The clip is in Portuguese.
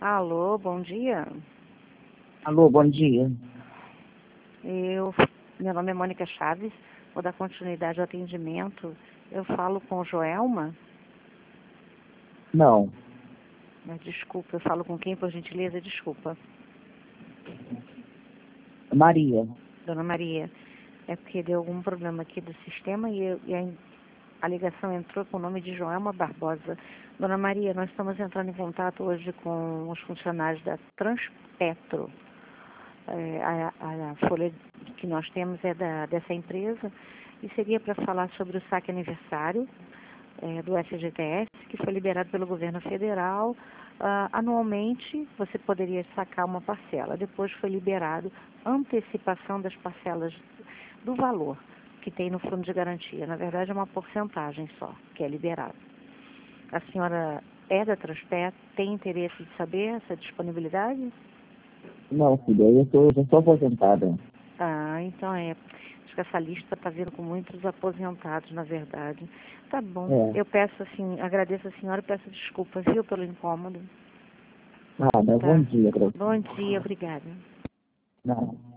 Alô, bom dia. Alô, bom dia. Eu, Meu nome é Mônica Chaves, vou dar continuidade ao atendimento. Eu falo com Joelma? Não, Mas desculpa, eu falo com quem, por gentileza? Desculpa. Maria. Dona Maria, é porque deu algum problema aqui do sistema a ligação entrou com o nome de Joelma Barbosa. Dona Maria, nós estamos entrando em contato hoje com os funcionários da Transpetro. A folha que nós temos é dessa empresa e seria para falar sobre o saque aniversário do FGTS, que foi liberado pelo governo federal. Anualmente, você poderia sacar uma parcela. Depois foi liberado antecipação das parcelas do valor que tem no fundo de garantia. Na verdade, é uma porcentagem só que é liberada. A senhora é da Transpetro, tem interesse de saber essa disponibilidade? Não, filha, já sou aposentada. Então acho que essa lista está vindo com muitos aposentados, na verdade. Tá bom. É. Eu peço assim, agradeço a senhora e peço desculpas, viu, pelo incômodo. Nada, Tá? bom dia pra você. Bom dia, obrigada. Não.